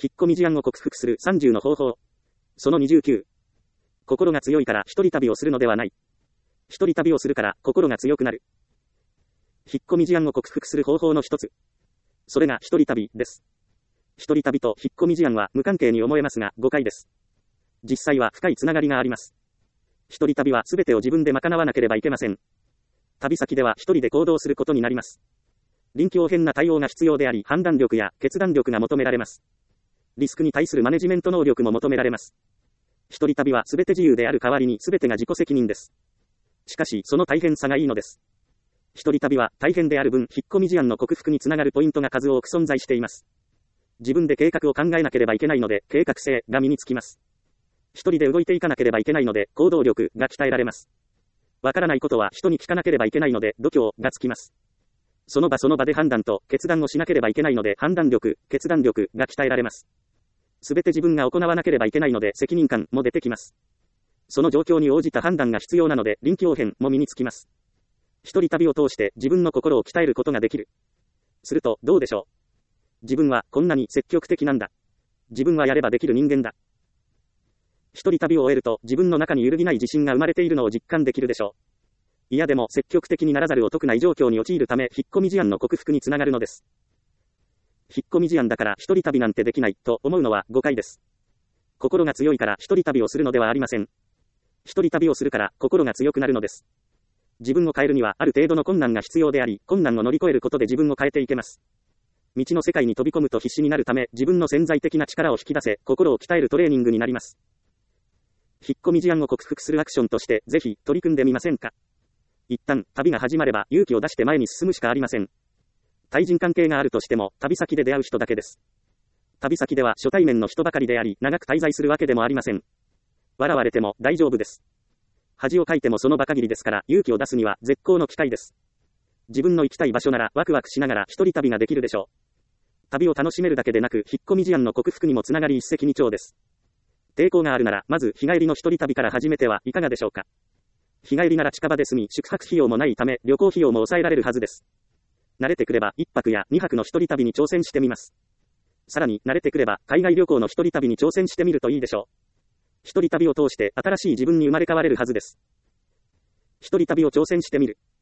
引っ込み思案を克服する30の方法。その29。心が強いから一人旅をするのではない。一人旅をするから心が強くなる。引っ込み思案を克服する方法の一つ。それが一人旅です。一人旅と引っ込み思案は無関係に思えますが誤解です。実際は深いつながりがあります。一人旅は全てを自分で賄わなければいけません。旅先では一人で行動することになります。臨機応変な対応が必要であり、判断力や決断力が求められます。リスクに対するマネジメント能力も求められます。一人旅は全て自由である代わりに全てが自己責任です。しかし、その大変さがいいのです。一人旅は大変である分、引っ込み思案の克服につながるポイントが数多く存在しています。自分で計画を考えなければいけないので、計画性が身につきます。一人で動いていかなければいけないので、行動力が鍛えられます。わからないことは人に聞かなければいけないので、度胸がつきます。その場その場で判断と決断をしなければいけないので、判断力、決断力が鍛えられます。すべて自分が行わなければいけないので、責任感も出てきます。その状況に応じた判断が必要なので、臨機応変も身につきます。一人旅を通して自分の心を鍛えることができる。すると、どうでしょう。自分はこんなに積極的なんだ。自分はやればできる人間だ。一人旅を終えると、自分の中に揺るぎない自信が生まれているのを実感できるでしょう。嫌でも積極的にならざるを得ない状況に陥るため、引っ込み思案の克服につながるのです。引っ込み思案だから一人旅なんてできないと思うのは誤解です。心が強いから一人旅をするのではありません。一人旅をするから心が強くなるのです。自分を変えるにはある程度の困難が必要であり、困難を乗り越えることで自分を変えていけます。未知の世界に飛び込むと必死になるため、自分の潜在的な力を引き出せ、心を鍛えるトレーニングになります。引っ込み思案を克服するアクションとして、ぜひ取り組んでみませんか。一旦、旅が始まれば勇気を出して前に進むしかありません。対人関係があるとしても、旅先で出会う人だけです。旅先では初対面の人ばかりであり、長く滞在するわけでもありません。笑われても大丈夫です。恥をかいてもその場限りですから、勇気を出すには絶好の機会です。自分の行きたい場所ならワクワクしながら一人旅ができるでしょう。旅を楽しめるだけでなく、引っ込み思案の克服にもつながり一石二鳥です。抵抗があるなら、まず日帰りの一人旅から始めてはいかがでしょうか。日帰りなら近場で住み、宿泊費用もないため、旅行費用も抑えられるはずです。慣れてくれば、1泊や2泊の一人旅に挑戦してみます。さらに、慣れてくれば、海外旅行の一人旅に挑戦してみるといいでしょう。一人旅を通して、新しい自分に生まれ変われるはずです。一人旅を挑戦してみる。